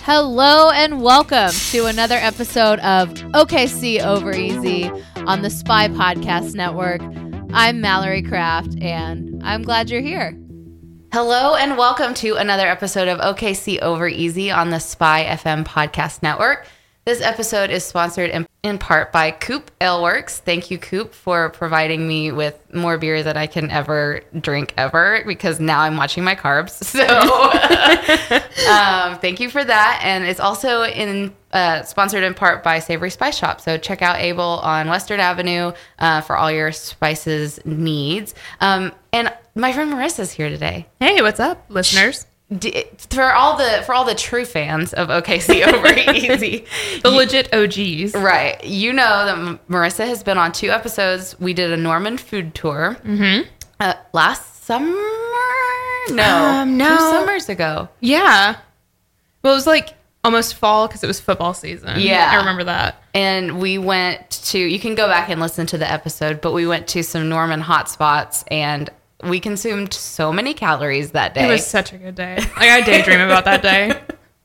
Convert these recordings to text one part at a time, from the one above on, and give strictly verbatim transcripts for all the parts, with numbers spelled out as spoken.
Hello and welcome to another episode of O K C Over Easy on the Spy Podcast Network. I'm Mallory Kraft, and I'm glad you're here. Hello and welcome to another episode of O K C Over Easy on the Spy F M Podcast Network. This episode is sponsored in, in part by Coop Ale Works. Thank you, Coop, for providing me with more beer than I can ever drink ever, because now I'm watching my carbs. So um, thank you for that. And it's also in uh, sponsored in part by Savory Spice Shop. So check out Able on Western Avenue uh, for all your spices needs. Um, and my friend Marissa's here today. Hey, what's up, listeners? D- for all the for all the true fans of O K C Over Easy, the legit O Gs, right? You know that M- Marissa has been on two episodes. We did a Norman food tour mm-hmm. uh, last summer. No, um, no, two summers ago. Yeah, well, it was like almost fall because it was football season. Yeah, I remember that. And we went to. You can go back and listen to the episode, but we went to some Norman hotspots and we consumed so many calories that day. It was such a good day. Like, I daydream about that day.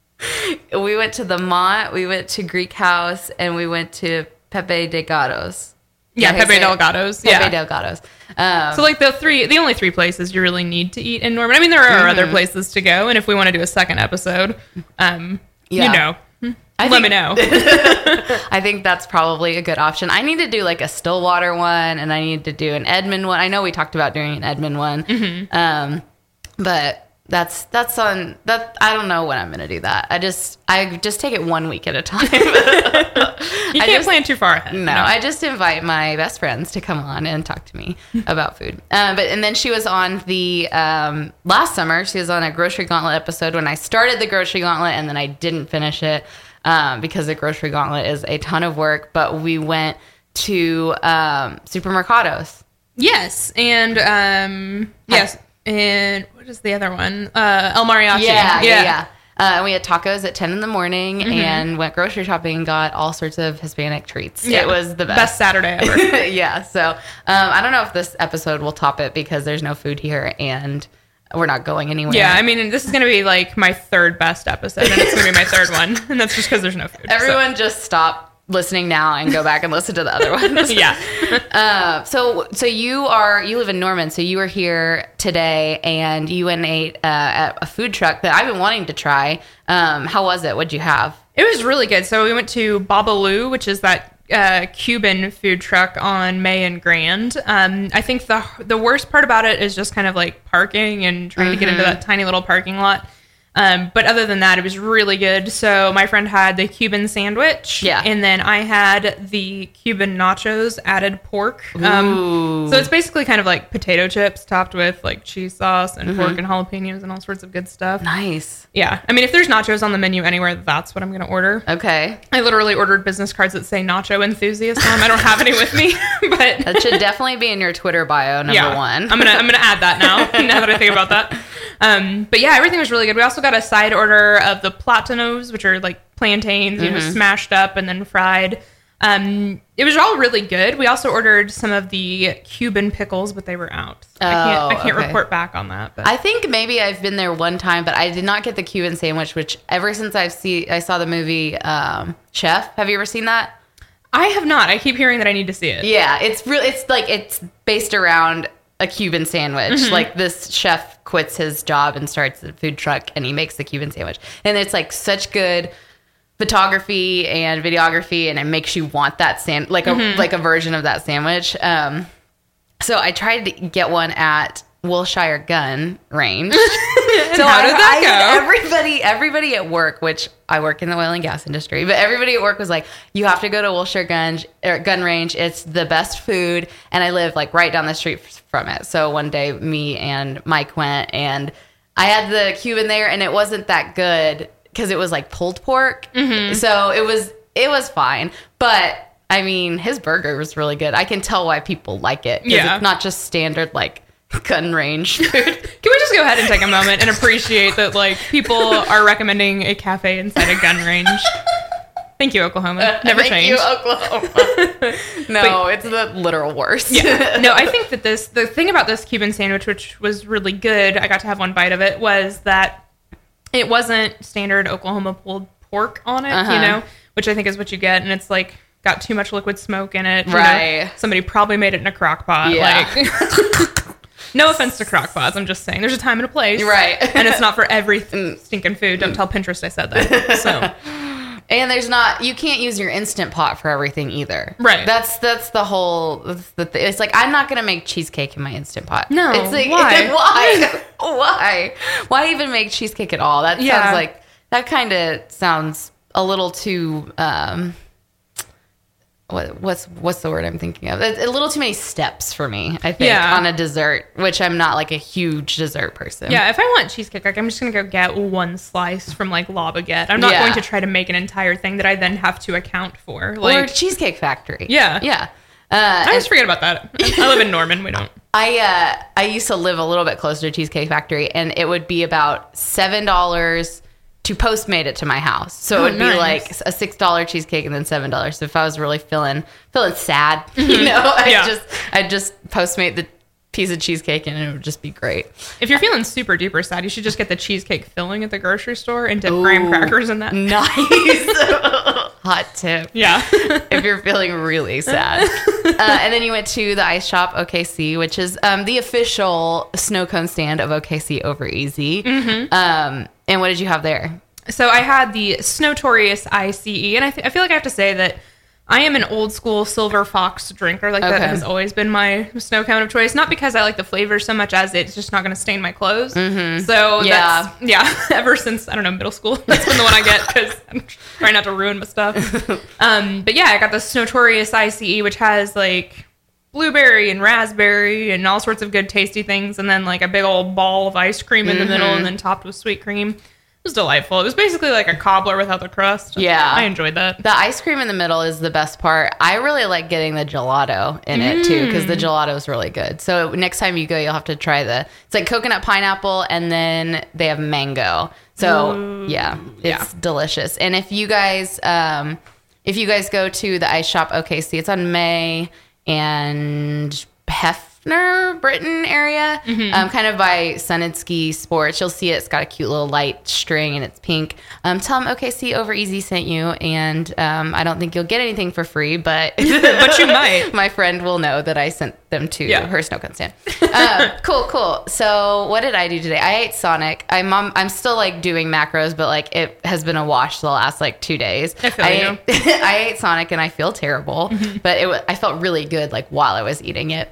We went to the Mont, we went to Greek House, and we went to Pepe Delgado's. Yeah, yeah Pepe Delgado's. Pepe yeah. Delgado's. Um, so like the three, the only three places you really need to eat in Norman. I mean, there are mm-hmm. other places to go, and if we want to do a second episode, um, yeah. you know. I Let think, me know. I think that's probably a good option. I need to do like a Stillwater one, and I need to do an Edmond one. I know we talked about doing an Edmond one, mm-hmm. um, but that's that's on that. I don't know when I'm going to do that. I just I just take it one week at a time. You I can't just, plan too far ahead. No, no, I just invite my best friends to come on and talk to me about food. Um, but and then she was on the um, last summer. She was on a Grocery Gauntlet episode when I started the Grocery Gauntlet, and then I didn't finish it. Um, because the Grocery Gauntlet is a ton of work, but we went to um, Supermercados. Yes, and um, yes, and what is the other one? Uh, El Mariachi. Yeah, yeah. yeah. Uh, we had tacos at ten in the morning mm-hmm. and went grocery shopping and got all sorts of Hispanic treats. Yeah. It was the best. Best Saturday ever. Yeah, so um, I don't know if this episode will top it because there's no food here and we're not going anywhere. Yeah, I mean, this is going to be like my third best episode, and it's going to be my third one, and that's just because there's no food. Everyone so. just stop listening now and go back and listen to the other ones. Yeah. uh, so, so you are you live in Norman, so you were here today, and you went and ate uh, at a food truck that I've been wanting to try. Um, how was it? What'd you have? It was really good. So we went to Babalu, which is that Uh, Cuban food truck on May and Grand. Um, I think the the worst part about it is just kind of like parking and trying mm-hmm. to get into that tiny little parking lot. Um, but other than that, it was really good. So my friend had the Cuban sandwich, yeah, and then I had the Cuban nachos, added pork. Um, so it's basically kind of like potato chips topped with like cheese sauce and mm-hmm. pork and jalapenos and all sorts of good stuff. Nice. Yeah, I mean, if there's nachos on the menu anywhere, that's what I'm going to order. Okay. I literally ordered business cards that say nacho enthusiast on them. I don't have any with me, but that should definitely be in your Twitter bio. Number yeah, one. I'm gonna I'm gonna add that now. Now that I think about that. Um, but yeah, everything was really good. We also got a side order of the platanos, which are like plantains, you mm-hmm. know, smashed up and then fried. Um, it was all really good. We also ordered some of the Cuban pickles, but they were out. So oh, I can't, I can't okay. report back on that. But I think maybe I've been there one time, but I did not get the Cuban sandwich, which ever since I've see, I saw the movie um, Chef. Have you ever seen that? I have not. I keep hearing that I need to see it. Yeah, it's really, it's like, it's based around a Cuban sandwich. Mm-hmm. Like this chef quits his job and starts a food truck and he makes the Cuban sandwich. And it's like such good photography and videography, and it makes you want that sand like a mm-hmm. like a version of that sandwich. Um, so I tried to get one at Wilshire Gun Range. So how did that I, go? I everybody, everybody at work, which I work in the oil and gas industry, but everybody at work was like, "You have to go to Wilshire Gun er, Gun Range. It's the best food." And I live like right down the street from it. So one day, me and Mike went, and I had the Cuban there, and it wasn't that good because it was like pulled pork. Mm-hmm. So it was it was fine, but I mean, his burger was really good. I can tell why people like it. Yeah, it's not just standard like gun range food. Can we just go ahead and take a moment and appreciate that, like, people are recommending a cafe inside a gun range? Thank you, Oklahoma. Never Thank changed. you, Oklahoma. No, but, it's the literal worst. Yeah. No, I think that this, the thing about this Cuban sandwich, which was really good, I got to have one bite of it, was that it wasn't standard Oklahoma pulled pork on it, Uh-huh. you know, which I think is what you get. And it's like got too much liquid smoke in it. you know. Right. Somebody probably made it in a crock pot. Yeah. Like, no offense to crock pots. I'm just saying there's a time and a place. Right. And it's not for every stinking food. Don't tell Pinterest I said that. So. And there's not, you can't use your Instant Pot for everything either. Right. That's that's the whole, that's the th- it's like, I'm not going to make cheesecake in my Instant Pot. No, It's like, why? why? Why? Why even make cheesecake at all? That Yeah. sounds like, that kind of sounds a little too, um, what, what's what's the word I'm thinking of? It's a little too many steps for me, I think, Yeah. on a dessert, which I'm not like a huge dessert person. Yeah, if I want cheesecake, like I'm just gonna go get one slice from like La Baguette. I'm not Yeah. going to try to make an entire thing that I then have to account for. Or Like, Cheesecake Factory. Yeah. Yeah. Uh, I and- just forget about that. I live in Norman. We don't. I uh, I used to live a little bit closer to Cheesecake Factory, and it would be about seven dollars to Postmate it to my house. So Oh, it would be nice. like a six dollar cheesecake and then seven dollars. So if I was really feeling feeling sad, you know, I Yeah. just I'd just Postmate the piece of cheesecake, and it would just be great. If you're feeling super duper sad, you should just get the cheesecake filling at the grocery store and dip graham crackers in that. Nice. Hot tip. Yeah. If you're feeling really sad. Uh, and then you went to the Ice Shop O K C, which is um, the official snow cone stand of O K C Over Easy. Mm-hmm. Um, and what did you have there? So I had the Snowtorious I C E, and I, th- I feel like I have to say that I am an old school Silver Fox drinker. Like Okay. that has always been my snow cone of choice. Not because I like the flavor so much as it's just not going to stain my clothes. Mm-hmm. So Yeah. that's, yeah, ever since, I don't know, middle school, that's been the one I get because I'm trying not to ruin my stuff. Um, but yeah, I got the Snowtorious I C E, which has like blueberry and raspberry and all sorts of good tasty things. And then like a big old ball of ice cream in the middle and then topped with sweet cream. It was delightful. It was basically like a cobbler without the crust. Yeah. I enjoyed that. The ice cream in the middle is the best part. I really like getting the gelato in it too, because the gelato is really good. So next time you go, you'll have to try the, it's like coconut pineapple, and then they have mango. So yeah, it's Yeah. delicious. And if you guys, um, if you guys go to the Ice Shop O K C, it's on May and Hefner, Britain area, um, kind of by Sun and Ski Sports. You'll see it. It's got a cute little light string and it's pink. Um, tell them O K C Over Easy sent you, and um, I don't think you'll get anything for free, but But you might. my friend will know that I sent them to Yeah. her snow cone stand. Um, cool, cool. So what did I do today? I ate Sonic. I'm um, I'm still like doing macros, but like it has been a wash the last like two days. I feel I you. ate, I ate Sonic and I feel terrible, but it wa- I felt really good like while I was eating it.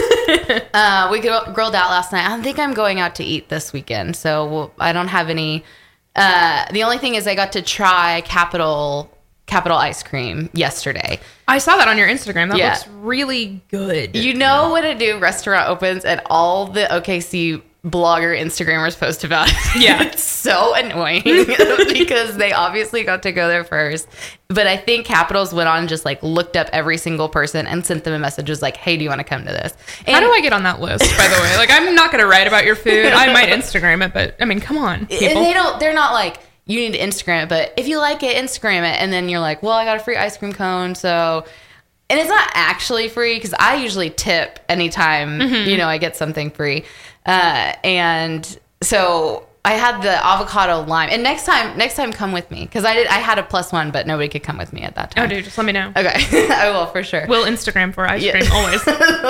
uh, we gr- grilled out last night. I don't think I'm going out to eat this weekend, so we'll, I don't have any. Uh, the only thing is I got to try Capital Capital ice cream yesterday. I saw that on your Instagram. That Yeah. looks really good. You know when a new restaurant opens and all the O K C blogger Instagrammers post about it? Yeah. It's so annoying because they obviously got to go there first. But I think Capitals went on and just like looked up every single person and sent them a message, was like, hey, do you want to come to this? And How do I get on that list, by the way? Like, I'm not going to write about your food. I might Instagram it, but I mean, come on, And people. they don't, they're not like, you need to Instagram it, but if you like it, Instagram it. And then you're like, well, I got a free ice cream cone. So, and it's not actually free because I usually tip anytime, you know, I get something free. Uh, and so I had the avocado lime, and next time, next time come with me. Cause I did, I had a plus one, but nobody could come with me at that Oh, time. dude, just let me know. Okay. I will for sure. We'll Instagram for ice Yeah. cream, always.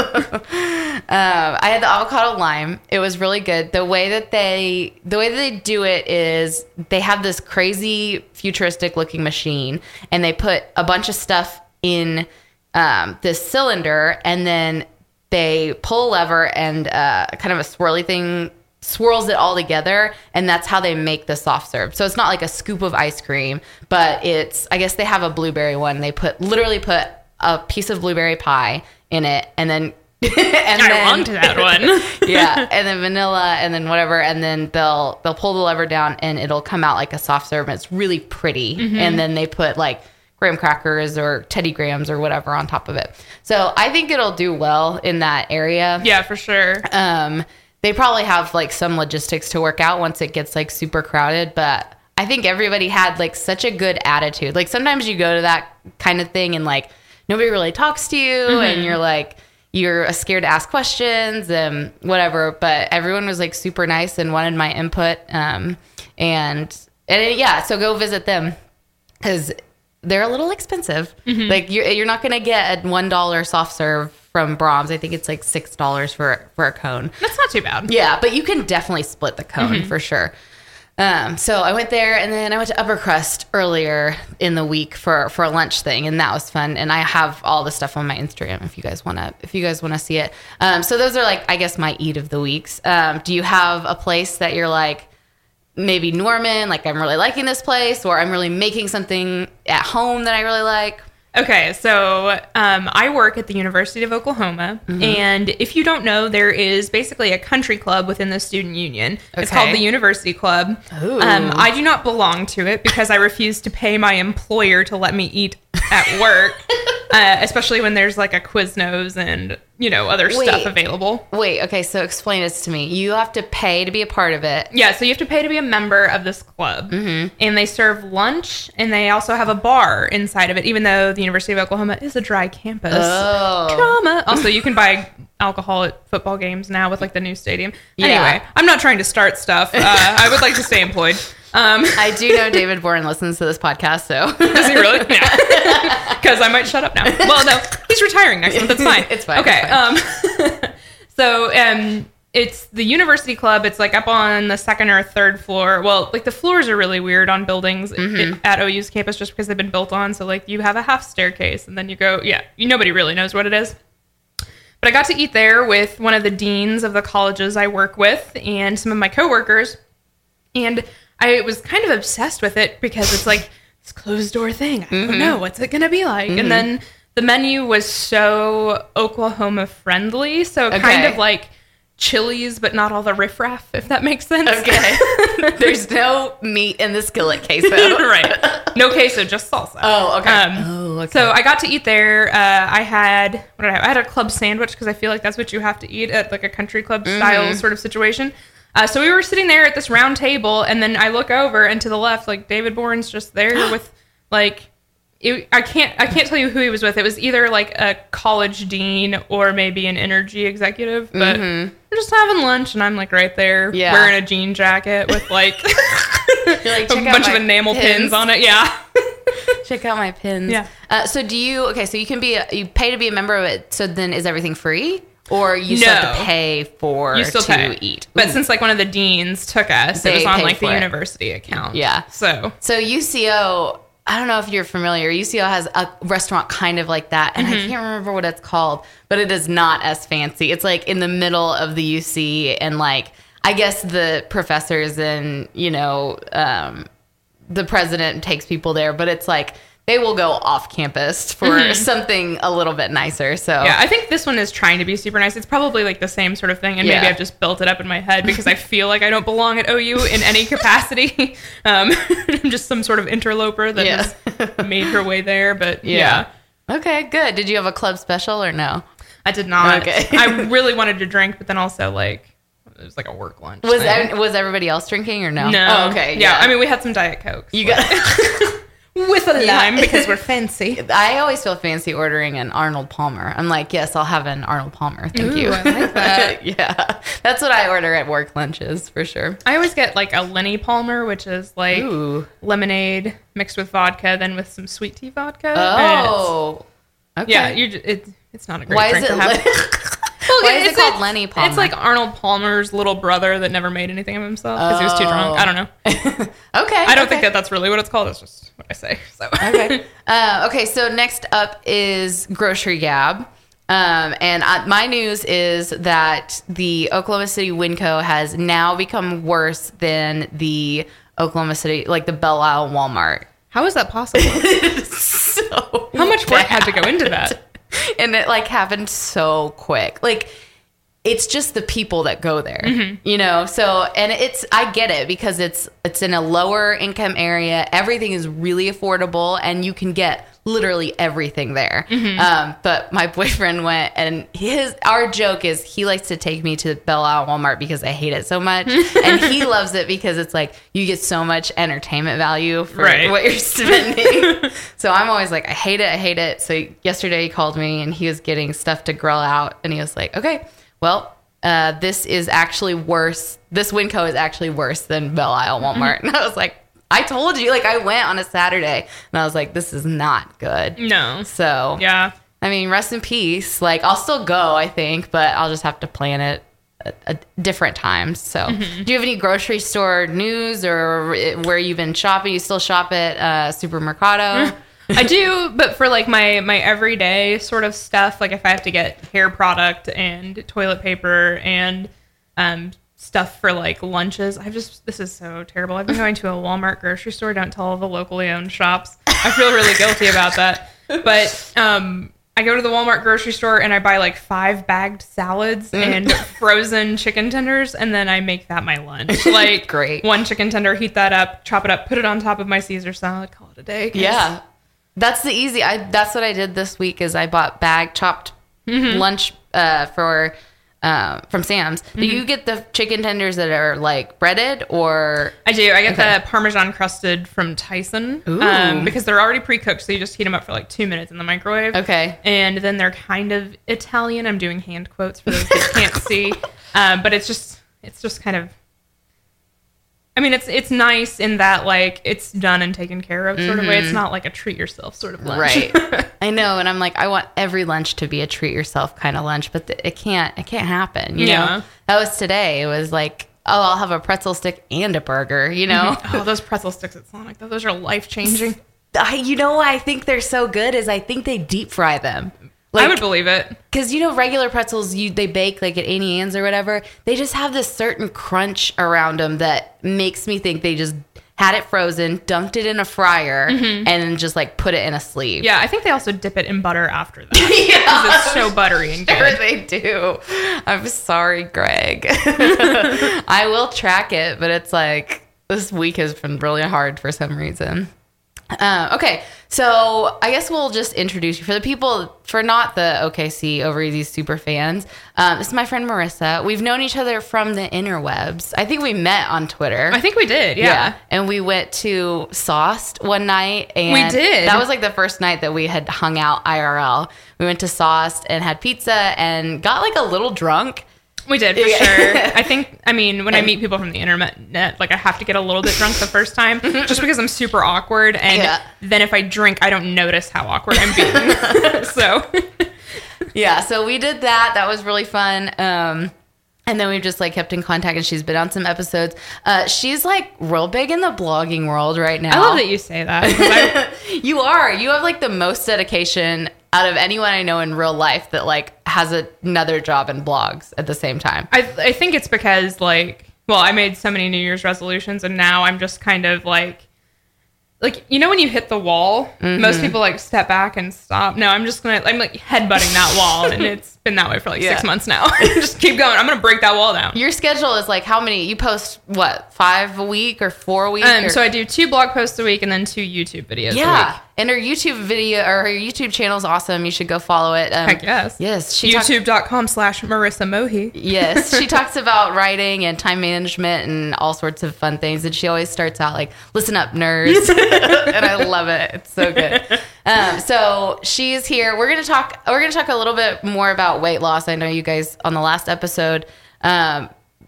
Um, I had the avocado lime. It was really good. The way that they, the way that they do it is they have this crazy futuristic looking machine, and they put a bunch of stuff in um, this cylinder, and then they pull a lever, and uh, kind of a swirly thing swirls it all together, and that's how they make the soft serve. So it's not like a scoop of ice cream, but it's, I guess they have a blueberry one. They put literally put a piece of blueberry pie in it, and then and I then, want that one. yeah, and then vanilla, and then whatever, and then they'll they'll pull the lever down, and it'll come out like a soft serve, and it's really pretty. Mm-hmm. And then they put like graham crackers or Teddy Grahams or whatever on top of it. So I think it'll do well in that area. Yeah, for sure. Um, they probably have like some logistics to work out once it gets like super crowded, but I think everybody had like such a good attitude. Like sometimes you go to that kind of thing and like nobody really talks to you, Mm-hmm. and you're like, you're scared to ask questions and whatever, but everyone was like super nice and wanted my input. Um, and and yeah, so go visit them because they're a little expensive. Mm-hmm. Like you're you're not gonna get a one dollar soft serve from Brahms. I think it's like six dollars for for a cone. That's not too bad. Yeah, but you can definitely split the cone mm-hmm. for sure. Um, so I went there, and then I went to Upper Crust earlier in the week for, for a lunch thing, and that was fun. And I have all the stuff on my Instagram if you guys wanna if you guys wanna see it. Um, so those are like I guess my eat of the weeks. Um, do you have a place that you're like maybe Norman, like I'm really liking this place, or I'm really making something at home that I really like? Okay, so um, I work at the University of Oklahoma, mm-hmm. and if you don't know, there is basically a country club within the student union. Okay. It's called the University Club. Um, I do not belong to it because I refuse to pay my employer to let me eat at work, uh, especially when there's like a Quiznos and, you know, other wait, stuff available. Wait, okay, so explain this to me. You have to pay to be a part of it. Yeah, so you have to pay to be a member of this club. Mm-hmm. And they serve lunch, and they also have a bar inside of it, even though the University of Oklahoma is a dry campus. Oh. Trauma. Also, you can buy alcohol at football games now with like the new stadium. Yeah. Anyway, I'm not trying to start stuff. Uh, I would like to stay employed. Um, I do know David Bourne listens to this podcast, so. Does he really? Yeah. Because I might shut up now. Well, no, he's retiring next month. That's fine. It's fine. Okay. It's fine. Um, so um, it's the University Club. It's like up on the second or third floor. Well, like the floors are really weird on buildings mm-hmm. at O U's campus just because they've been built on. So like you have a half staircase and then you go, yeah, you, nobody really knows what it is. But I got to eat there with one of the deans of the colleges I work with and some of my coworkers. And I was kind of obsessed with it because it's like this closed door thing. I don't mm-hmm. know. What's it going to be like? Mm-hmm. And then the menu was so Oklahoma friendly. So okay. kind of like Chili's, but not all the riffraff, if that makes sense. Okay. There's no meat in the skillet queso. Right. No queso, just salsa. Oh, okay. Um, oh, okay. So I got to eat there. Uh, I had, what did I have? I had a club sandwich because I feel like that's what you have to eat at like a country club mm-hmm. style sort of situation. Uh, so we were sitting there at this round table, and then I look over, and to the left, like David Bourne's just there with, like, it, I can't, I can't tell you who he was with. It was either like a college dean or maybe an energy executive. But mm-hmm. we're just having lunch, and I'm like right there, yeah. wearing a jean jacket with like, like a bunch of enamel pins. pins on it. Yeah. Check out my pins. Yeah. Uh, so do you? Okay, so you can be, a, you pay to be a member of it. So then, is everything free? Or you still no. have to pay for you still to pay. eat. But Ooh. Since like one of the deans took us, they it was on like the university it. account. Yeah. So so U C O, I don't know if you're familiar. U C O has a restaurant kind of like that, and mm-hmm. I can't remember what it's called, but it is not as fancy. It's like in the middle of the U C, and like I guess the professors and you know um, the president takes people there, but it's like. They will go off campus for mm-hmm. something a little bit nicer. So yeah, I think this one is trying to be super nice. It's probably like the same sort of thing, and yeah. maybe I've just built it up in my head because I feel like I don't belong at O U in any capacity. um, I'm just some sort of interloper that yeah. has made her way there. But yeah. yeah, okay, good. Did you have a club special or no? I did not. Okay, I really wanted to drink, but then also like. It was like a work lunch. Was ev- was everybody else drinking or no? No. Oh, okay. Yeah. yeah, I mean we had some Diet Coke. You got. With a lime because we're fancy. I always feel fancy ordering an Arnold Palmer. I'm like, yes, I'll have an Arnold Palmer. Thank Ooh, you. I like that. Yeah. That's what I order at work lunches for sure. I always get like a Lenny Palmer, which is like Ooh. lemonade mixed with vodka, then with some sweet tea vodka. Oh. Okay. Yeah, you it, it's not a great Why drink is it to have. Le- Why is it called Lenny Palmer? It's like Arnold Palmer's little brother that never made anything of himself because oh. he was too drunk. I don't know. Okay. I don't okay. think that that's really what it's called. It's just what I say. So. Okay. Uh, okay. So next up is Grocery Gab. Um, and I, my news is that the Oklahoma City Winco has now become worse than the Oklahoma City, like the Belle Isle Walmart. How is that possible? so How much work had to go into that? And it like happened so quick. Like it's just the people that go there, mm-hmm. you know? So, and it's, I get it because it's, it's in a lower income area. Everything is really affordable and you can get literally everything there. Mm-hmm. Um, but my boyfriend went and his, our joke is he likes to take me to Belle Isle Walmart because I hate it so much. And he loves it because it's like, you get so much entertainment value for right. what you're spending. So I'm always like, I hate it. I hate it. So yesterday he called me and he was getting stuff to grill out and he was like, okay, well, uh, this is actually worse. This Winco is actually worse than Belle Isle Walmart. And I was like, I told you, like I went on a Saturday and I was like, this is not good. No. So Yeah. I mean, rest in peace. Like I'll still go, I think, but I'll just have to plan it at, at different times. So Mm-hmm. do you have any grocery store news or where you've been shopping? You still shop at uh, Supermercado? I do, but for like my my everyday sort of stuff, like if I have to get hair product and toilet paper and um stuff for like lunches, I've just this is so terrible. I've been going to a Walmart grocery store. Don't tell all the locally owned shops. I feel really guilty about that. But um I go to the Walmart grocery store and I buy like five bagged salads and frozen chicken tenders, and then I make that my lunch. Like Great. One chicken tender, heat that up, chop it up, put it on top of my Caesar salad, call it a day. 'Cause Yeah. That's the easy. I that's what I did this week is I bought bag chopped Mm-hmm. lunch uh, for uh, from Sam's. Do Mm-hmm. you get the chicken tenders that are like breaded or I do. I get Okay. the Parmesan crusted from Tyson Ooh. um, because they're already pre-cooked, so you just heat them up for like two minutes in the microwave. okay? And then they're kind of Italian. I'm doing hand quotes for those that can't see, um, but it's just it's just kind of. I mean, it's it's nice in that like it's done and taken care of sort of way. It's not like a treat yourself sort of lunch. Mm-hmm. Right. I know, and I'm like, I want every lunch to be a treat yourself kind of lunch, but th- it can't. It can't happen. You Yeah. know, that was today. It was like, oh, I'll have a pretzel stick and a burger. You know, Oh, those pretzel sticks at Sonic, those are life changing. I, you know why I think they're so good is I think they deep fry them. I would believe it. Because, you know, regular pretzels, you they bake like at Annie Ann's or whatever. They just have this certain crunch around them that makes me think they just had it frozen, dunked it in a fryer, and then just like put it in a sleeve. Yeah, I think they also dip it in butter after that. Because it's so buttery and Sure good. they do. I'm sorry, Greg. I will track it, but it's like this week has been really hard for some reason. Uh, okay, so I guess we'll just introduce you for the people, for not the O K C Over Easy super fans. Um, this is my friend Marissa. We've known each other from the interwebs. I think we met on Twitter. I think we did, yeah. And we went to Sauced one night. And We did. That was like the first night that we had hung out I R L. We went to Sauced and had pizza and got like a little drunk. We did, for Yeah. sure. I think, I mean, when I meet people from the internet, like, I have to get a little bit drunk the first time just because I'm super awkward. And Yeah. then if I drink, I don't notice how awkward I'm being. So, Yeah, so we did that. That was really fun. Um, and then we've just like kept in contact, and she's been on some episodes. Uh, she's like real big in the blogging world right now. I love that you say that. 'cause I- You are. You have like the most dedication out of anyone I know in real life that like has a, another job in blogs at the same time. I, I think it's because, like, well, I made so many New Year's resolutions, and now I'm just kind of like, like, you know, when you hit the wall, Mm-hmm. most people like step back and stop. No, I'm just gonna, I'm like headbutting that wall, and it's been that way for like Yeah. six months now. Just keep going. I'm gonna break that wall down. Your schedule is like how many? You post what, five a week or four a week? Um, or- so I do two blog posts a week and then two YouTube videos a yeah. week. And her YouTube video or her YouTube channel is awesome. You should go follow it. Um, Heck yes. Yes. She talks- YouTube.com slash Marissa Mohi. Yes, she talks about writing and time management and all sorts of fun things. And she always starts out like, listen up, nerds. And I love it. It's so good. Um, so she's here. We're going to talk, we're going to talk a little bit more about weight loss. I know you guys on the last episode, um,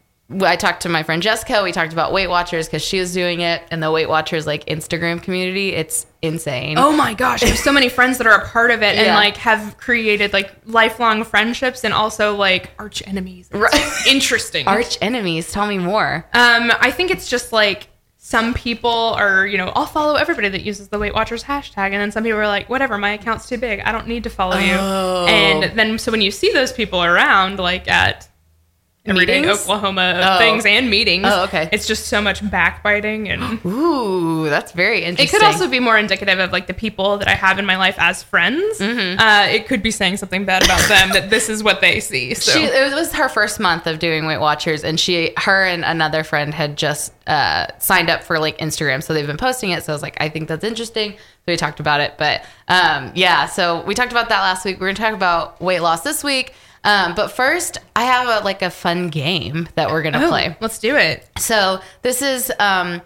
I talked to my friend Jessica. We talked about Weight Watchers because she was doing it, and the Weight Watchers like Instagram community. It's insane. Oh my gosh, I have so many friends that are a part of it and Yeah. like have created like lifelong friendships and also like arch enemies. It's Right. interesting. Arch enemies. Tell me more. Um, I think it's just like some people are, you know, I'll follow everybody that uses the Weight Watchers hashtag, and then some people are like, whatever, my account's too big, I don't need to follow you. Oh. And then so when you see those people around, like at everyday Meetings? Oklahoma Oh. things and meetings, Oh, okay. it's just so much backbiting and. Ooh, that's very It interesting. could also be more indicative of like the people that I have in my life as friends. Mm-hmm. Uh, it could be saying something bad about them that this is what they see. So She, it was her first month of doing Weight Watchers, and she, her, and another friend had just uh, signed up for like Instagram, so they've been posting it. So I was like, I think that's interesting. So we talked about it, but um, yeah. So we talked about that last week. We're gonna talk about weight loss this week, um, but first, I have a, like a fun game that we're gonna Oh, play. let's do it. So this is. Um,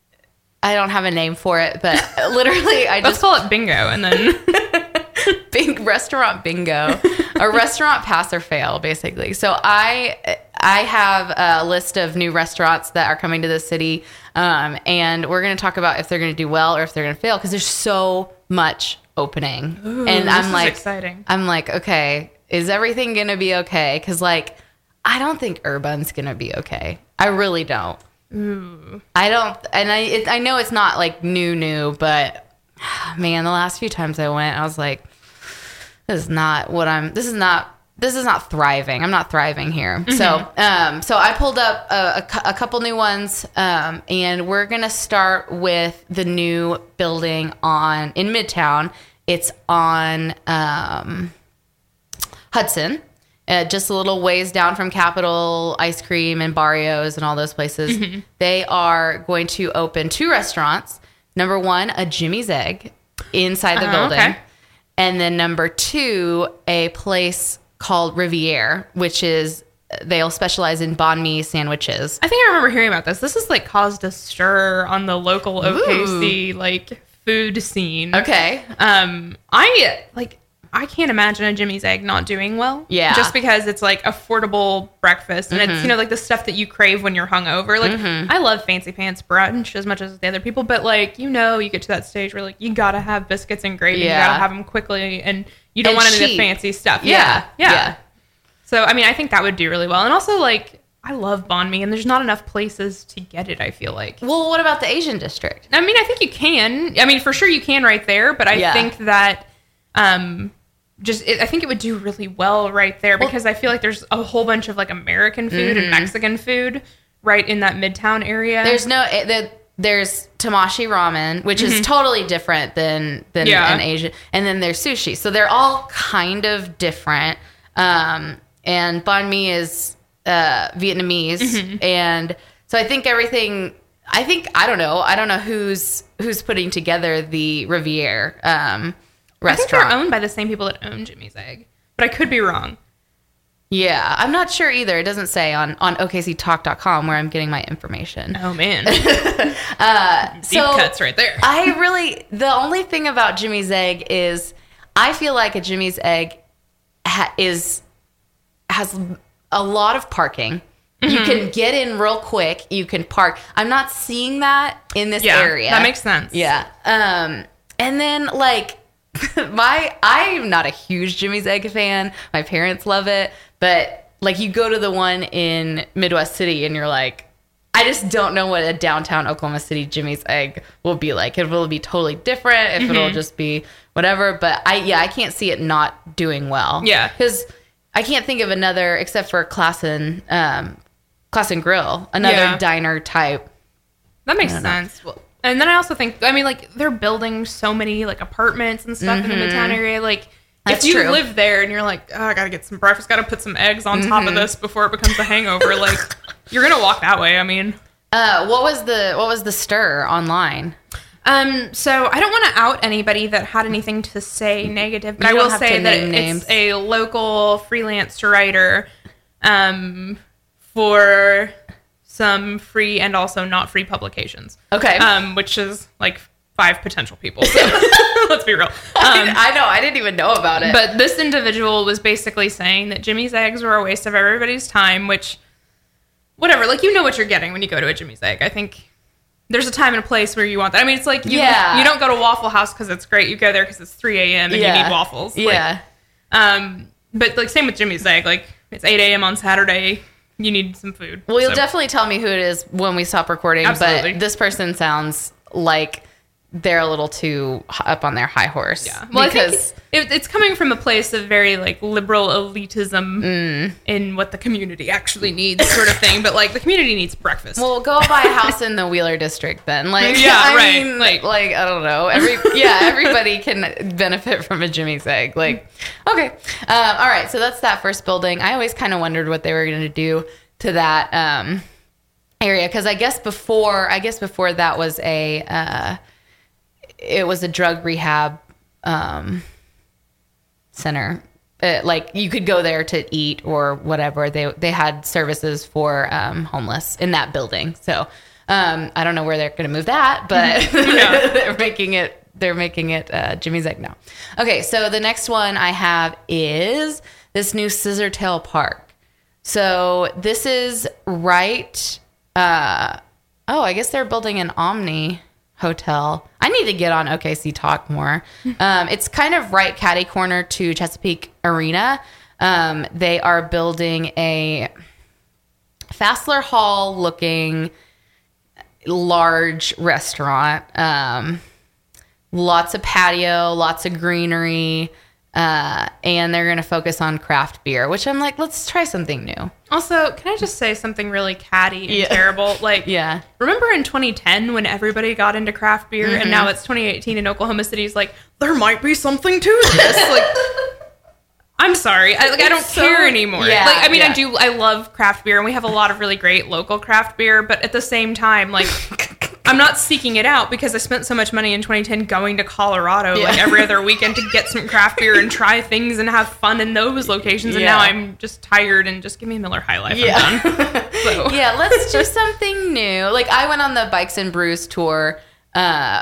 I don't have a name for it, but literally, I Let's just call it bingo, and then big restaurant bingo, a restaurant pass or fail, basically. So I I have a list of new restaurants that are coming to the city, um, and we're going to talk about if they're going to do well or if they're going to fail because there's so much opening. Ooh, and this I'm is like, exciting. I'm like, okay, is everything going to be okay? Because like, I don't think Urban's going to be okay. I really don't. Ooh. I don't, and I it, I know it's not like new new, but man, the last few times I went, I was like, this is not what I'm. This is not. This is not thriving. I'm not thriving here. Mm-hmm. So, um, so I pulled up a, a, a couple new ones, um, and we're gonna start with the new building on in Midtown. It's on um, Hudson. Uh, just a little ways down from Capitol Ice Cream and Barrios and all those places. Mm-hmm. They are going to open two restaurants. Number one, a Jimmy's Egg inside the uh, building. Okay. And then number two, a place called Riviere, which is, they'll specialize in banh mi sandwiches. I think I remember hearing about this. This has like caused a stir on the local O K C Ooh. like food scene. Okay. Um, I like... I can't imagine a Jimmy's Egg not doing well. Yeah. Just because it's like affordable breakfast and mm-hmm. it's, you know, like the stuff that you crave when you're hungover. Like, mm-hmm. I love fancy pants brunch as much as the other people, but like, you know, you get to that stage where like, you gotta have biscuits and gravy. Yeah. You gotta have them quickly and you don't and want any of the fancy stuff. Yeah. yeah. Yeah. Yeah. So, I mean, I think that would do really well. And also, like, I love banh mi and there's not enough places to get it, I feel like. Well, what about the Asian district? I mean, I think you can. I mean, for sure you can right there, but I yeah. think that, um, Just, it, I think it would do really well right there because well, I feel like there's a whole bunch of like American food mm-hmm. and Mexican food right in that Midtown area. There's no, the, there's Tamashi ramen, which mm-hmm. is totally different than than yeah. an Asian, and then there's sushi. So they're all kind of different. Um, and banh mi is uh, Vietnamese, mm-hmm. and so I think everything. I think I don't know. I don't know who's who's putting together the Riviere. Um, Restaurant. I think they're owned by the same people that own Jimmy's Egg, but I could be wrong. Yeah, I'm not sure either. It doesn't say on, on O K C talk dot com where I'm getting my information. Oh, man. uh, Deep so cuts right there. I really, the only thing about Jimmy's Egg is I feel like a Jimmy's Egg ha- is has a lot of parking. Mm-hmm. You can get in real quick. You can park. I'm not seeing that in this yeah, area. That makes sense. Yeah. Um, and then, like, my I'm not a huge Jimmy's Egg fan. My parents love it, but like you go to the one in Midwest City and you're like, I just don't know what a downtown Oklahoma City Jimmy's Egg will be like. It will be totally different. If mm-hmm. it'll just be whatever. But I yeah, I can't see it not doing well. Yeah, because I can't think of another except for Classen um, Classen Grill, another yeah. diner type. That makes sense. Well, and then I also think, I mean, like, they're building so many, like, apartments and stuff mm-hmm. in the Midtown area. Like, That's if you true. live there and you're like, oh, I gotta get some breakfast, gotta put some eggs on mm-hmm. top of this before it becomes a hangover, like, you're gonna walk that way, I mean. Uh, what was the what was the stir online? Um, so I don't want to out anybody that had anything to say negative, but you I will say that names. It's a local freelance writer um, for some free and also not free publications. Okay. Um, which is like five potential people. So let's be real. Um, I know. I didn't even know about it. But this individual was basically saying that Jimmy's Eggs were a waste of everybody's time, which, whatever. Like, you know what you're getting when you go to a Jimmy's Egg. I think there's a time and a place where you want that. I mean, it's like, you, yeah. you don't go to Waffle House because it's great. You go there because it's three a.m. and yeah. you need waffles. Yeah. Like, um, but, like, same with Jimmy's Egg. Like, it's eight a.m. on Saturday. You need some food. Well, you'll so. definitely tell me who it is when we stop recording. Absolutely. But this person sounds like they're a little too up on their high horse. Yeah. Well, because I think it, it's coming from a place of very, like, liberal elitism mm. in what the community actually needs, sort of thing. But, like, the community needs breakfast. Well, go buy a house in the Wheeler district then. Like, yeah, I right. mean, like, like, I don't know. Every yeah, everybody can benefit from a Jimmy's Egg. Like, okay, uh, all right. So that's that first building. I always kind of wondered what they were going to do to that um, area because I guess before I guess before that was a uh, it was a drug rehab um, center. Uh, like you could go there to eat or whatever. They they had services for um, homeless in that building. So um, I don't know where they're going to move that, but yeah. they're making it they're making it uh, Jimmy's Egg now. Okay, so the next one I have is this new Scissortail Park. So this is right. Uh, oh, I guess they're building an Omni hotel. I need to get on O K C Talk more. Um, it's kind of right catty corner to Chesapeake Arena. Um, they are building a Fassler Hall looking large restaurant. Um, lots of patio, lots of greenery. Uh, and they're going to focus on craft beer, which I'm like, let's try something new. Also, can I just say something really catty and Yeah. terrible? Like, Yeah. remember in twenty ten when everybody got into craft beer, Mm-hmm. and now it's twenty eighteen in Oklahoma City? Is like, there might be something to this. Like, I'm sorry, I, like I don't It's so- care anymore. yeah, like, I mean, yeah. I do, I love craft beer, and we have a lot of really great local craft beer. But at the same time, like, I'm not seeking it out because I spent so much money in twenty ten going to Colorado Yeah. like every other weekend to get some craft beer and try things and have fun in those locations. And Yeah. now I'm just tired and just give me a Miller High Life. Yeah. I'm done. So. Yeah, let's do something new. Like I went on the Bikes and Brews tour. Uh,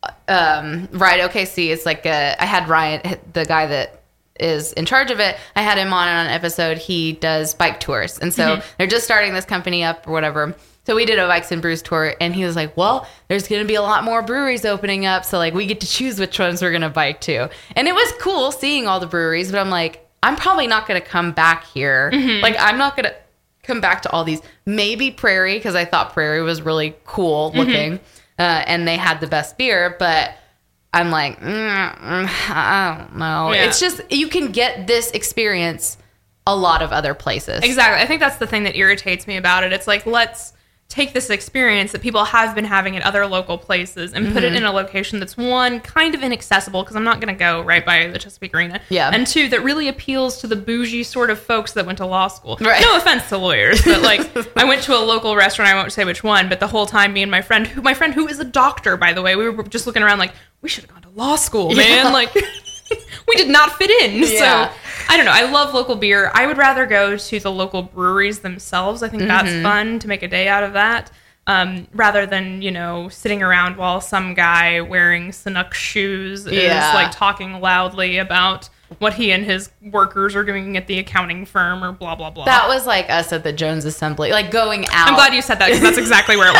um, Ride O K C. It's like a, I had Ryan, the guy that is in charge of it. I had him on on an episode. He does bike tours, and so Mm-hmm. they're just starting this company up or whatever. So we did a Bikes and Brews tour, and he was like, "Well, there's going to be a lot more breweries opening up, so like we get to choose which ones we're going to bike to." And it was cool seeing all the breweries, but I'm like, I'm probably not going to come back here. Mm-hmm. Like I'm not going to come back to all these. Maybe Prairie, because I thought Prairie was really cool looking, uh, and they had the best beer. But I'm like, mm, mm, I don't know. Yeah. It's just you can get this experience a lot of other places. Exactly. I think that's the thing that irritates me about it. It's like, let's take this experience that people have been having at other local places and put it in a location that's, one, kind of inaccessible because I'm not going to go right by the Chesapeake Arena. Yeah. And two, that really appeals to the bougie sort of folks that went to law school. Right. No offense to lawyers, but like I went to a local restaurant, I won't say which one, but the whole time me and my friend, who my friend who is a doctor, by the way, we were just looking around like, we should have gone to law school, man. Yeah. Like we did not fit in. Yeah. So I don't know. I love local beer. I would rather go to the local breweries themselves. I think that's fun to make a day out of that. Um, rather than, you know, sitting around while some guy wearing Sanuk shoes Yeah. is like talking loudly about what he and his workers are doing at the accounting firm or blah, blah, blah. That was like us at the Jones Assembly, like going out. I'm glad you said that because that's exactly where it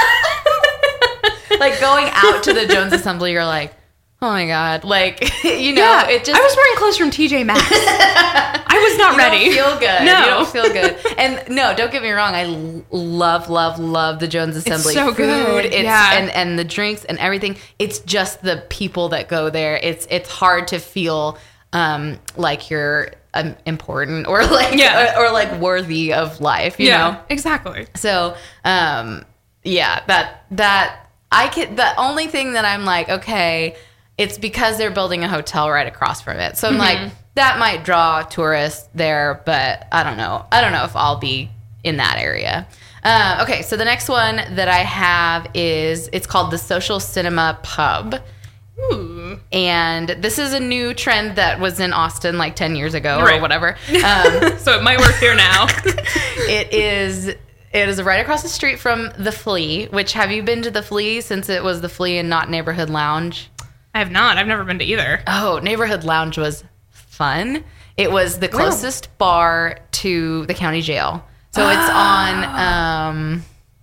was. Like going out to the Jones Assembly, you're like, oh my god, like you know, Yeah, it just I was wearing clothes from T J Maxx. I was not you ready. don't feel good. No. You don't feel good. And no, don't get me wrong. I l- love, love, love the Jones Assembly so food. good. It's, Yeah. and and the drinks and everything. It's just the people that go there. It's it's hard to feel um, like you're um, important or like Yeah. or, or like worthy of life. You yeah, know. exactly. So, um, yeah, that, that I could, the only thing that I'm like, okay, it's because they're building a hotel right across from it. So I'm like, that might draw tourists there, but I don't know. I don't know if I'll be in that area. Um, okay. So the next one that I have is, it's called the Social Cinema Pub. Ooh. And this is a new trend that was in Austin like ten years ago or Right. whatever. Um, So it might work here now. It is it is right across the street from the Flea, which have you been to the Flea since it was the Flea and not Neighborhood Lounge? I have not. I've never been to either. Oh, Neighborhood Lounge was fun. It was the closest bar to the county jail. So it's on um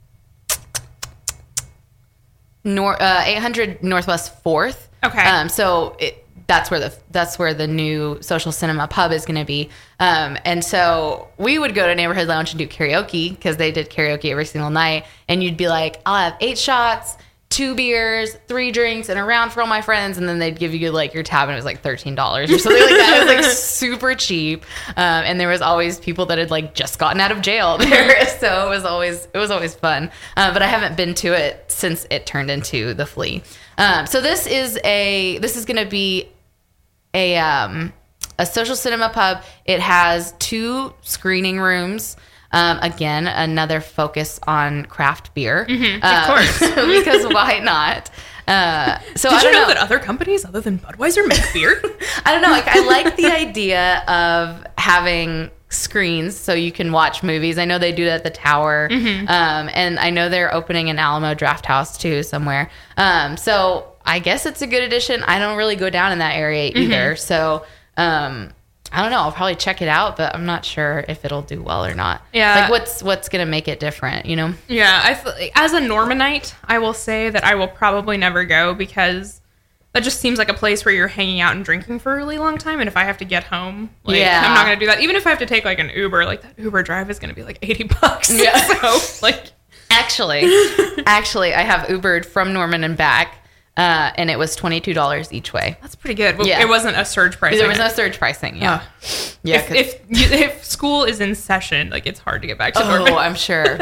Nor- uh, eight hundred Northwest fourth. Okay. Um, so it, that's where the that's where the new Social Cinema Pub is going to be. Um, and so we would go to Neighborhood Lounge and do karaoke because they did karaoke every single night. And you'd be like, I'll have eight shots, two beers, three drinks, and a round for all my friends. And then they'd give you like your tab, and it was like thirteen dollars or something like that. It was like super cheap. Um, and there was always people that had like just gotten out of jail there, so it was always it was always fun. Uh, but I haven't been to it since it turned into the Flea. Um, so this is a this is going to be a um, a social cinema pub. It has two screening rooms. Um, again, another focus on craft beer. Mm-hmm, Uh, of course. because why not? Uh, so Did I you don't know, know that other companies other than Budweiser make beer? I don't know. Like, I like the idea of having screens so you can watch movies. I know they do that at the Tower. Mm-hmm. Um, and I know they're opening an Alamo Draft House too somewhere. Um, so I guess it's a good addition. I don't really go down in that area either. Mm-hmm. So, um, I don't know. I'll probably check it out, but I'm not sure if it'll do well or not. Yeah. Like what's what's gonna make it different, you know? Yeah. I th- as a Normanite, I will say that I will probably never go because that just seems like a place where you're hanging out and drinking for a really long time. And if I have to get home, like, Yeah. I'm not gonna do that. Even if I have to take like an Uber, like that Uber drive is gonna be like eighty bucks. Yeah. So like, Actually, actually, I have Ubered from Norman and back. Uh, and it was twenty-two dollars each way. that's pretty good. Well, Yeah. It wasn't a surge price. There was no surge pricing. Yeah. Uh, yeah. if, if, you, if school is in session, like it's hard to get back to Oh, Norman. I'm sure.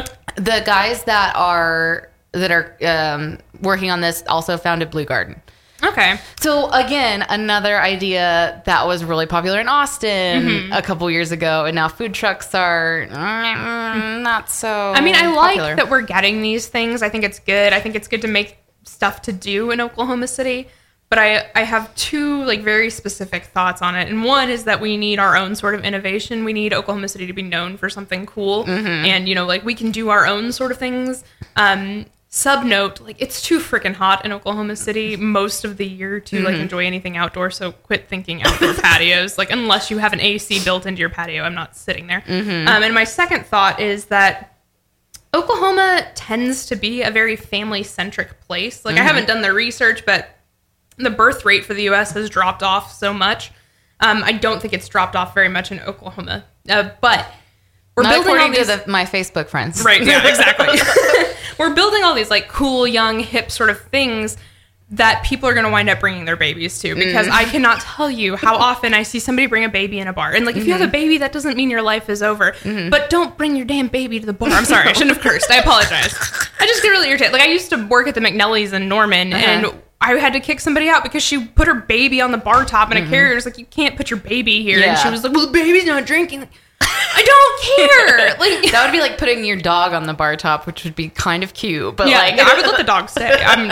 The guys that are that are um, working on this also founded Blue Garden. Okay. So again, another idea that was really popular in Austin Mm-hmm. a couple years ago, and now food trucks are mm, not so. I mean, I like popular. that we're getting these things. I think it's good. I think it's good to make stuff to do in Oklahoma City. But I, I have two like very specific thoughts on it. And one is that we need our own sort of innovation. We need Oklahoma City to be known for something cool. Mm-hmm. And, you know, like we can do our own sort of things. Um, sub note, like it's too freaking hot in Oklahoma City most of the year to like enjoy anything outdoor. So quit thinking outdoor patios. Like unless you have an A C built into your patio, I'm not sitting there. Um, and my second thought is that Oklahoma tends to be a very family-centric place. Like, I haven't done the research, but the birth rate for the U S has dropped off so much. Um, I don't think it's dropped off very much in Oklahoma. Uh, but we're Not building all according these... to the, my Facebook friends. Right, yeah, exactly. We're building all these, like, cool, young, hip sort of things that people are going to wind up bringing their babies to, because Mm. I cannot tell you how often I see somebody bring a baby in a bar. And like, if you have a baby, that doesn't mean your life is over, Mm-hmm. but don't bring your damn baby to the bar. I'm sorry. I shouldn't have cursed. I apologize. I just get really irritated. Like, I used to work at the McNelly's in Norman, Uh-huh. and I had to kick somebody out because she put her baby on the bar top in a carrier. It's like, you can't put your baby here. And Mm-hmm. Yeah. she was like, well, the baby's not drinking. Like, I don't care. Like, That would be like putting your dog on the bar top, which would be kind of cute. But yeah, like, I would let the dog stay. I'm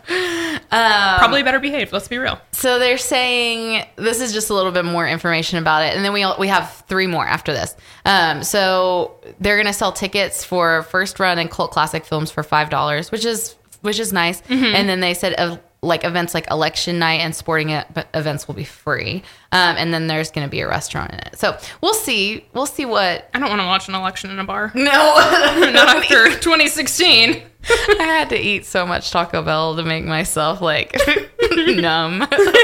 probably better behaved. Let's be real. So they're saying this is just a little bit more information about it, and then we we have three more after this. Um, so they're gonna sell tickets for first run and cult classic films for five dollars, which is which is nice. Mm-hmm. And then they said uh, like events like election night and sporting e- events will be free. Um, and then there's gonna be a restaurant in it. So we'll see. We'll see what. I don't want to watch an election in a bar. No, Not after twenty sixteen. I had to eat so much Taco Bell to make myself like numb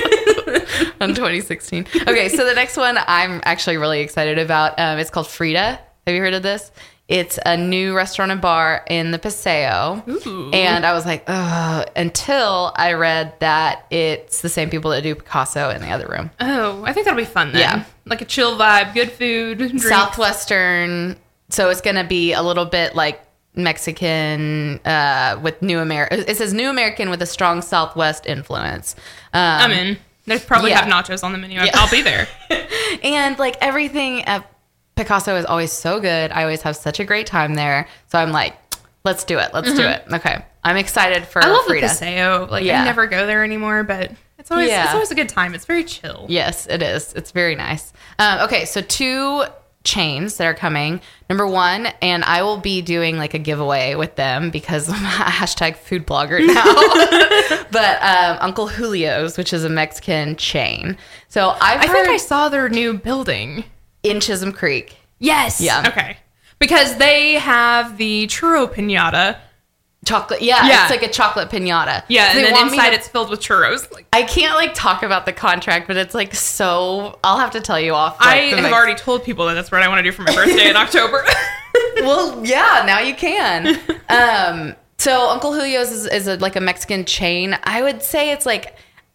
on twenty sixteen. Okay, so the next one I'm actually really excited about. Um, it's called Frida. Have you heard of this? It's a new restaurant and bar in the Paseo. Ooh. And I was like, ugh, until I read that it's the same people that do Picasso in the other room. Oh, I think that'll be fun then. Yeah. Like a chill vibe, good food, drinks. Southwestern. So it's going to be a little bit like Mexican uh, with New American. It says New American with a strong Southwest influence. Um, I'm in. They probably yeah. have nachos on the menu. Yeah. I'll be there. And like everything at Picasso is always so good. I always have such a great time there. So I'm like, let's do it. Let's do it. Okay. I'm excited for Mm-hmm. I love Frida. the Paseo. Like, Yeah. I never go there anymore, but it's always Yeah. it's always a good time. It's very chill. Yes, it is. It's very nice. Um, okay, so two chains that are coming. Number one, and I will be doing like a giveaway with them because I'm a hashtag food blogger now. But um, Uncle Julio's, which is a Mexican chain. So I've I heard think I saw their new building. in Chisholm Creek. Yes. Yeah. Okay. Because they have the churro pinata. Chocolate, yeah, Yeah. it's like a chocolate pinata. Yeah, So and they then want me inside to- it's filled with churros. Like, I can't like talk about the contract, but it's like so. I'll have to tell you off. Like, I the have next- already told people that that's what I want to do for my birthday in October. Well, yeah, now you can. Um, so Uncle Julio's is, is a, like a Mexican chain. I would say it's like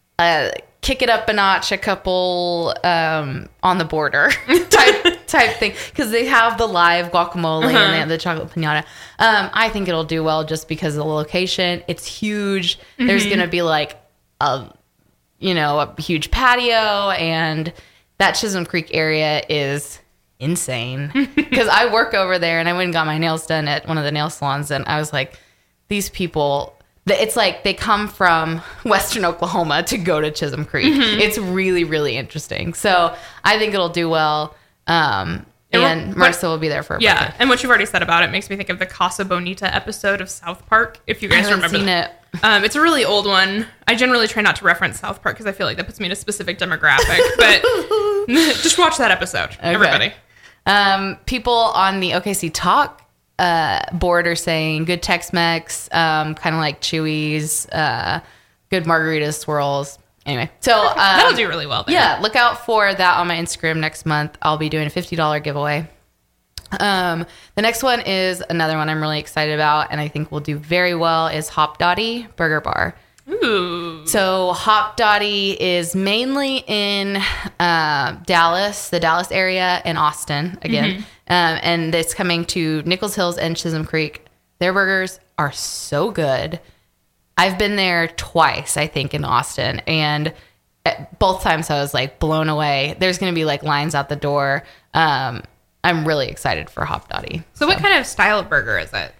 a kick it up a notch, a couple um, on the border type type thing, because they have the live guacamole Uh-huh. and they have the chocolate pinata. Um, I think it'll do well just because of the location. It's huge. Mm-hmm. There's gonna be like a you know a huge patio, and that Chisholm Creek area is insane because I work over there and I went and got my nails done at one of the nail salons, and I was like, these people, it's like they come from Western Oklahoma to go to Chisholm Creek. Mm-hmm. It's really, really interesting. So I think it'll do well. Um, And what- Marissa will be there for her Yeah, birthday. and what you've already said about it makes me think of the Casa Bonita episode of South Park, if you I guys haven't remember seen that. it. Um, it's a really old one. I generally try not to reference South Park because I feel like that puts me in a specific demographic, but just watch that episode, everybody. Um, people on the O K C Talk uh, board are saying good Tex-Mex, um, kind of like Chewy's, uh, good margarita swirls. Anyway, so um, That'll do really well there. Yeah, look out for that on my Instagram next month. I'll be doing a fifty dollars giveaway. Um, the next one is another one I'm really excited about, and I think will do very well, is Hop Dottie Burger Bar. Ooh. So Hop Dottie is mainly in uh, Dallas, the Dallas area, and Austin again. Mm-hmm. Um, and it's coming to Nichols Hills and Chisholm Creek. Their burgers are so good. I've been there twice, I think, in Austin. And at both times I was like blown away. There's going to be like lines out the door. Um, I'm really excited for Hop Dottie. So what kind of style of burger is it?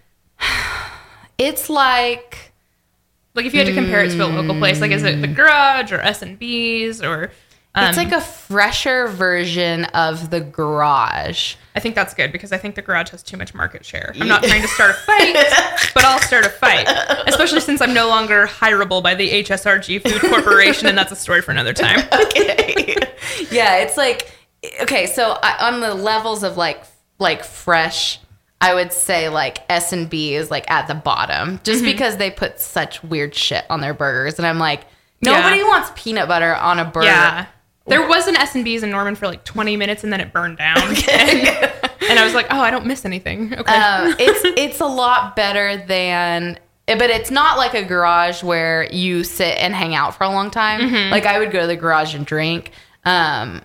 It's like... Like if you had to compare it to a local place, like is it the Garage or S and B's or... Um, It's like a fresher version of the Garage. I think that's good because I think the Garage has too much market share. I'm not trying to start a fight, but I'll start a fight. Especially since I'm no longer hireable by the H S R G Food Corporation, and that's a story for another time. Okay. Yeah, it's like, okay, so I, on the levels of like like fresh, I would say like S and B is like at the bottom just Mm-hmm. because they put such weird shit on their burgers. And I'm like, nobody Yeah. wants peanut butter on a burger. Yeah. There was an S and B's in Norman for like twenty minutes and then it burned down. And, and I was like, oh, I don't miss anything. Okay. Um, it's it's a lot better than, but it's not like a Garage where you sit and hang out for a long time. Mm-hmm. Like I would go to the Garage and drink. Um,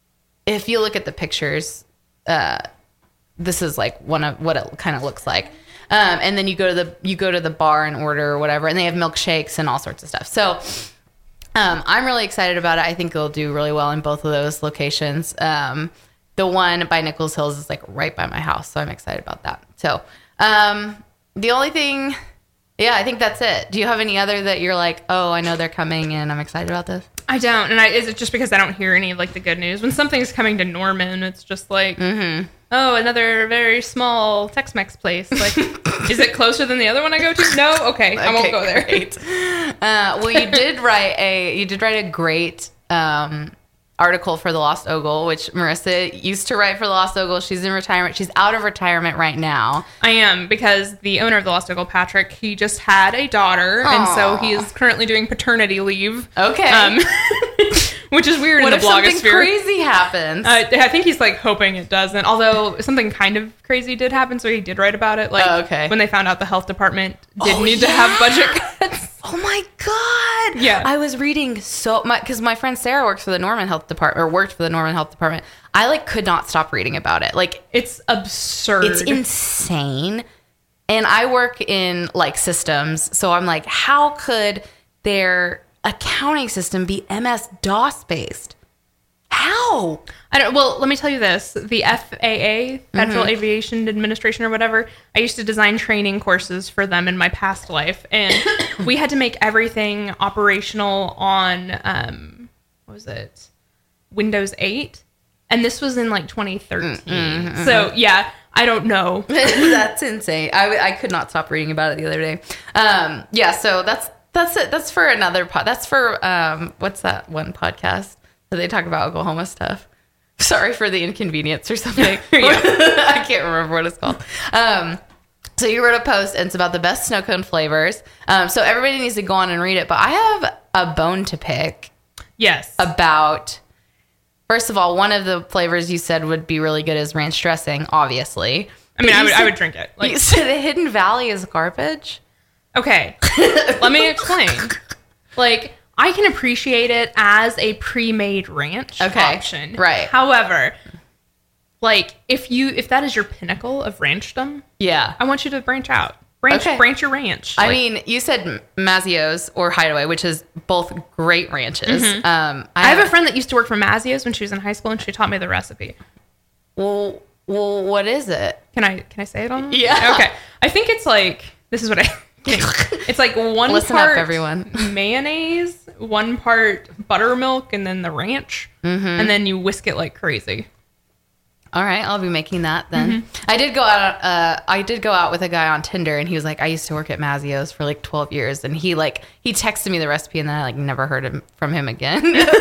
if you look at the pictures, uh, this is like one of what it kind of looks like. Um, and then you go to the you go to the bar and order or whatever, and they have milkshakes and all sorts of stuff. So um, I'm really excited about it. I think it'll do really well in both of those locations. Um, the one by Nichols Hills is like right by my house, so I'm excited about that. So um, the only thing, yeah, I think that's it. Do you have any other that you're like, oh, I know they're coming and I'm excited about this? I don't. And I, is it just because I don't hear any of like the good news? When something's coming to Norman, it's just like, Mm-hmm. oh, another very small Tex-Mex place. Like, is it closer than the other one I go to? No? Okay. I won't Okay, go there. Great. Uh, well, you did write a you did write a great um, article for the Lost Ogle, which Marissa used to write for the Lost Ogle. She's in retirement. She's out of retirement right now. I am, because the owner of the Lost Ogle, Patrick, he just had a daughter, and so he is currently doing paternity leave. Okay. Um, which is weird what in if the something blogosphere. crazy happens? Uh, I think he's like hoping it doesn't. Although something kind of crazy did happen, so he did write about it. Like Oh, okay. when they found out the health department did Oh, need to have budget cuts. Oh my God. Yeah. I was reading so much because my friend Sarah works for the Norman Health Department or worked for the Norman Health Department. I like could not stop reading about it. Like It's absurd. it's insane. And I work in like systems. So I'm like, how could their accounting system be M S DOS based? How? I don't. Well, let me tell you this: the F A A, Federal Mm-hmm. Aviation Administration, or whatever. I used to design training courses for them in my past life, and we had to make everything operational on um, what was it, Windows eight, and this was in like twenty thirteen. Mm-hmm. So yeah, I don't know. That's insane. I, I could not stop reading about it the other day. Um, yeah, so that's that's it. That's for another pod. That's for um, what's that one podcast that they talk about Oklahoma stuff? Sorry for the inconvenience or something. I can't remember what it's called. Um, so you wrote a post and it's about the best snow cone flavors. Um, so everybody needs to go on and read it. But I have a bone to pick Yes. about. First of all, one of the flavors you said would be really good is ranch dressing, obviously. I mean, But I you would. said- I would drink it. Like, You said Hidden Valley is garbage? okay, let me explain. Like, I can appreciate it as a pre-made ranch Okay, option. right. However, like if you if that is your pinnacle of ranchdom, Yeah. I want you to branch out. Branch Okay. branch your ranch. I Like, mean, you said Mazio's or Hideaway, which is both great ranches. Um, I, Mm-hmm. I have a friend that used to work for Mazio's when she was in high school, and she taught me the recipe. Well, well, what is it? Can I can I say it on? Yeah. Okay. I think it's like this is what I think. It's like one Listen up, part everyone. mayonnaise, one part buttermilk, and then the ranch, Mm-hmm. and then you whisk it like crazy. All right, I'll be making that then. Mm-hmm. I did go out. Uh, I did go out with a guy on Tinder, and he was like, "I used to work at Mazzio's for like twelve years," and he like he texted me the recipe, and then I like never heard him, from him again.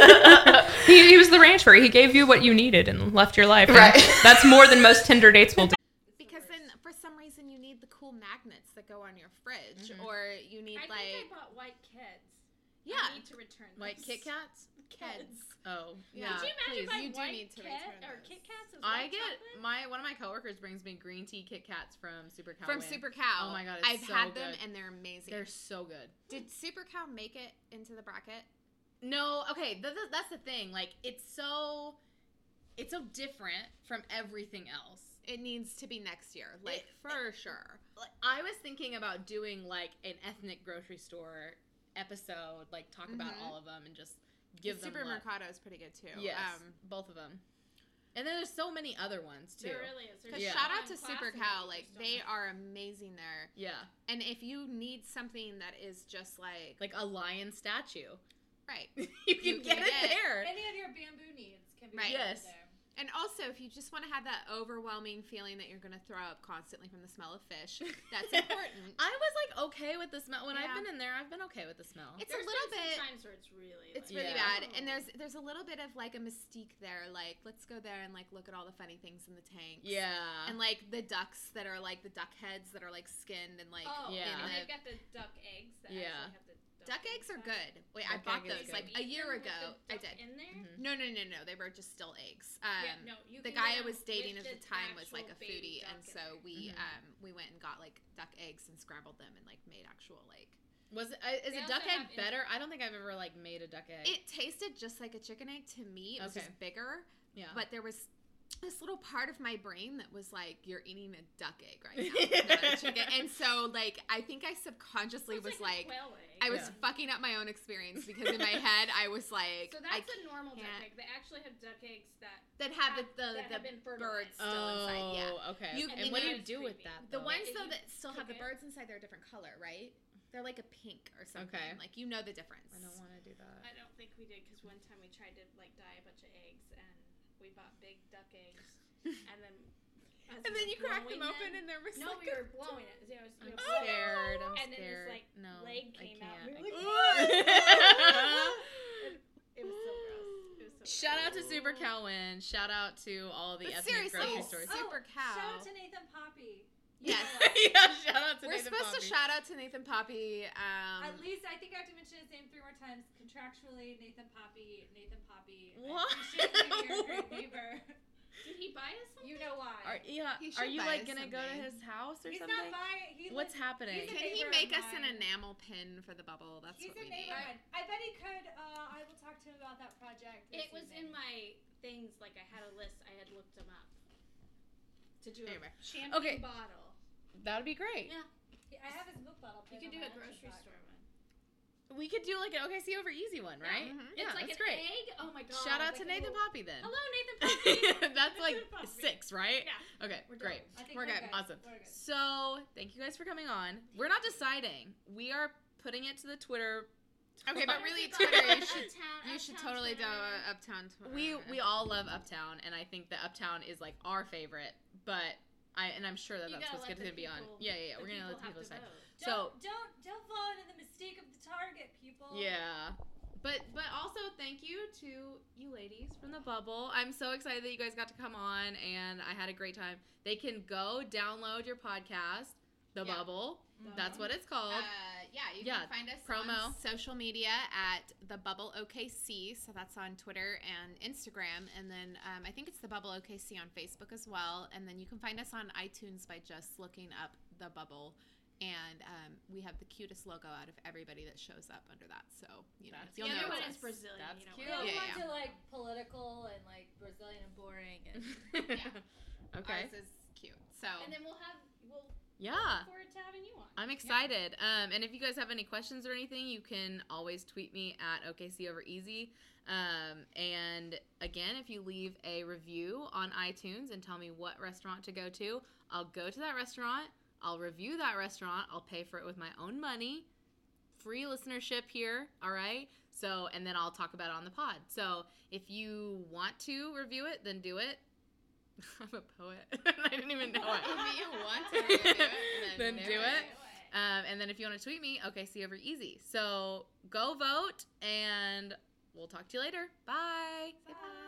he, he was the rancher. He gave you what you needed and left your life. Right. That's more than most Tinder dates will do. Because then, for some reason, you need the cool magnets that go on your fridge, mm-hmm. or you need I like. I think I bought white Keds. Yeah. I need to return those. White Kit Kats? Keds. Oh, yeah. Could you imagine please, buying you do white need to Kit return or those. Kit Kats? As I white get chocolate? my one of my coworkers brings me green tea Kit Kats from Super Cow. From Win. Super Cow. Oh my god, it's I've so had good. them and they're amazing. They're so good. Did Super Cow make it into the bracket? No, okay, th- th- that's the thing. Like, it's so, it's so different from everything else. It needs to be next year, like It- for sure. Like, I was thinking about doing like an ethnic grocery store episode, like talk about Mhm. all of them and just give the them love. Supermercado is pretty good too. Yes, Um, both of them. And then there's so many other ones too. There really is. There's Because Yeah. shout out one to class Super in Cow, there like just they don't are amazing there. Yeah, And if you need something that is just like, like a lion statue. right, you can You get can it get- there. Any of your bamboo needs can be Right. found Yes. there. and also if you just want to have that overwhelming feeling that you're going to throw up constantly from the smell of fish, that's important. I was like okay with the smell when I've Yeah. been in there. I've been okay with the smell. It's There's a little been bit. some times where it's really. It's like, really Yeah. bad, and there's there's a little bit of like a mystique there. Like, let's go there and like look at all the funny things in the tanks. Yeah. And like the ducks that are like the duck heads that are like skinned and like Oh, Yeah. and in they've the, got the duck eggs that Yeah. actually have the duck eggs are inside. good. Wait, I Duck bought egg is those good. like a Eat year them with ago. the I duck did. In there? Mhm. No, no, no, no. They were just still eggs. Um, yeah, no. You the can guy get I them was dating with at the the time was like a actual baby foodie, duck and in so there. we Mhm. um we went and got like duck eggs and scrambled them and like made actual like. Was it, uh, is They a also duck egg have better? I don't think I've ever like made a duck egg. It tasted just like a chicken egg to me. It was Okay. just bigger, yeah. but there was this little part of my brain that was like, "You're eating a duck egg right now, not a chicken." And so, like, I think I subconsciously It's was like, like, a quail egg. I was Yeah. fucking up my own experience because in my head I was like, So I that's a normal duck can't- egg. They actually have duck eggs that that have the have- the, that the have been birds fertilized. still oh, inside. Yeah. okay. You- and, and what do then you it's do with creepy. that? The Though? ones If though you that still have the cook it- birds inside, they're a different color, right? They're like a pink or something. Okay. Like you know the difference. I don't want to do that. I don't think we did because one time we tried to like dye a bunch of eggs and we bought big duck eggs and then as And we then were you cracked them blowing open and there was no like we were blowing it. You know, I'm you know, Oh, scared. I'm and then scared. this like no, leg I came out. can't. We I were can't. It, it was so gross. It was so Shout out to gross. Super Cow Win. Shout out to all the But ethnic seriously, grocery oh, stores. Super Cow. Shout out to Nathan Poppy. Yes. yeah, shout out to We're Nathan supposed Poppy. to shout out to Nathan Poppy. Um, At least I think I have to mention his name three more times. Contractually, Nathan Poppy, Nathan Poppy. I What? appreciate you, you're a great neighbor. Did he buy us something? You know why? Are, yeah, He are should you buy like us gonna go to something. his house or he's something? not buying. He What's lives- happening? he's a Can he neighbor make of us an mine. enamel pin for the bubble? That's He's what a we neighbor need. of mine. I bet he could. Uh, I will talk to him about that project. this It was evening. in my things. Like I had a list. I had looked them up to do Anyway. a champagne Okay. bottle. That would be great. Yeah, I have his milk bottle. you pin could on do a my grocery Etsy store box. one. We could do like an O K C over easy one, right? mhm. Yeah, it's like that's an great. egg. Oh my god! Shout out like to a Nathan little- Poppy then. Hello, Nathan Poppy. That's like Nathan Poppy. six, right? Yeah. Okay, We're great. done. I think We're we're, good. good. Awesome. We're good. So, thank you guys for coming on. We're not deciding. We are putting it to the Twitter. Okay, but really, Uptown- Twitter, you should Uptown- you should Uptown totally do Twitter. a Uptown Twitter. We we all love Uptown, and I think that Uptown is like our favorite. But I and I'm sure that You that's gotta what's let going the to be on. people- Yeah, yeah, yeah. the We're gonna let the have people to decide. vote. So Don't don't don't fall into the mystique of the target, people. yeah. But but also thank you to you ladies from the Bubble. I'm so excited that you guys got to come on, and I had a great time. They can go download your podcast, The Yeah. Bubble. Mhm. That's what it's called. Uh, yeah, you Yeah, can find us promo. on social media at the Bubble O K C. So that's on Twitter and Instagram, and then um, I think it's the Bubble O K C on Facebook as well. And then you can find us on iTunes by just looking up the Bubble. And um, we have the cutest logo out of everybody that shows up under that. So you know, That's you'll The know other one it's is us. Brazilian. That's you know, cute. We don't Yeah, want yeah. to like political and like Brazilian and boring and Yeah. Okay. Ours is cute. So And then we'll have we'll Yeah. look forward to having you on. I'm excited. Um, and if you guys have any questions or anything, you can always tweet me at O K C over easy. Um, and again, if you leave a review on iTunes and tell me what restaurant to go to, I'll go to that restaurant. I'll review that restaurant. I'll pay for it with my own money. Free listenership here. All right. So, and then I'll talk about it on the pod. So if you want to review it, then do it. I'm a poet. I didn't even know it. If you want to do it, then, Then do it. Um, and then if you want to tweet me, O K C over easy. So go vote, and we'll talk to you later. Bye. Bye.